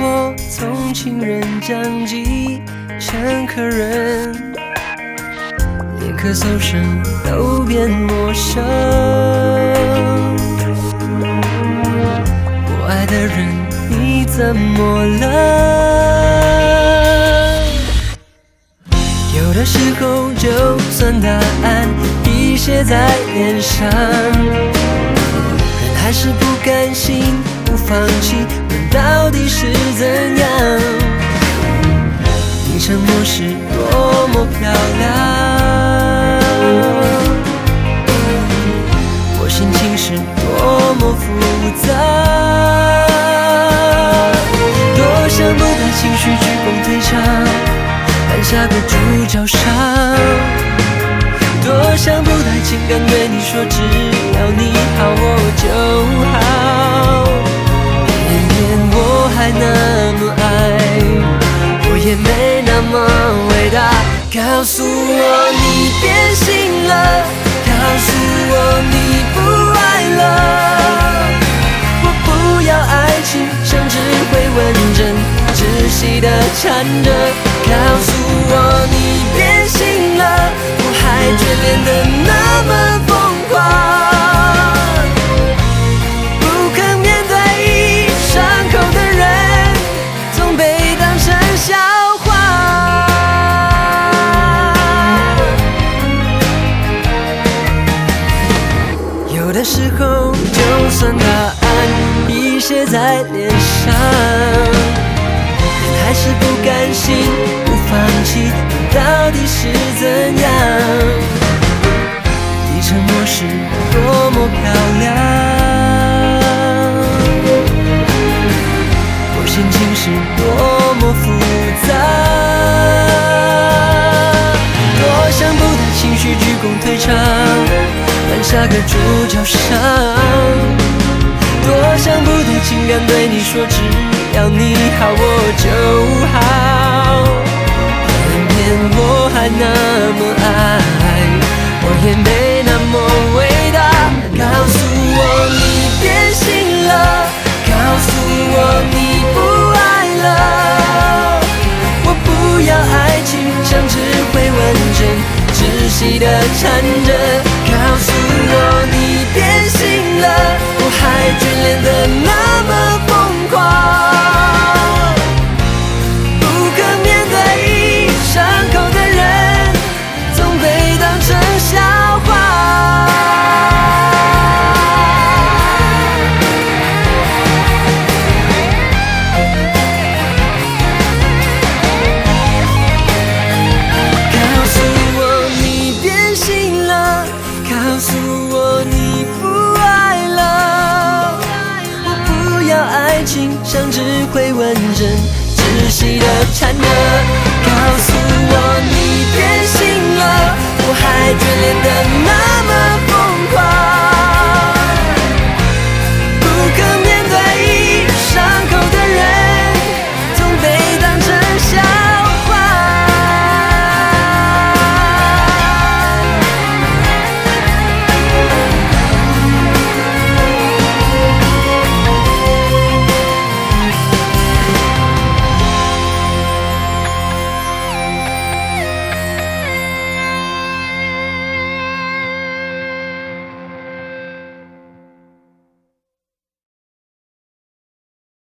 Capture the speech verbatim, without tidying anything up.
我从情人降级成客人，连咳嗽声都变陌生。我爱的人，你怎么了？有的时候，就算答案已写在脸上，人还是不甘心，不放弃，问到底是怎样？你沉默是多么漂亮，我心情是多么复杂，多想不带情绪鞠躬退场，犯下个主角伤，多想不带情感对你说，只要你好我就好，偏偏我还那么爱，我也没那么伟大。告诉我你变心了，告诉我你不爱了，我不要爱情，像只会问诊，窒息的缠着。告诉我你变心了，我还眷恋的那么疯狂，不肯面对伤口的人，总被当成笑话。有的时候，就算答案已写在脸上，还是不甘心，不放弃，到底是怎样？你沉默是多么漂亮，我心情是多么复杂，多想不带情绪鞠躬退场，犯下个主角伤，多想不带情感对你说，只要你好我就好，偏偏我还那么爱，我也没那么伟大。告诉我你变心了，告诉我你不爱了，我不要爱情，像只会问诊，窒息的缠着。告诉我你变心了，我还眷恋的那么疯狂，像只会问诊，窒息的缠着。告诉我你变心了，我还眷恋的那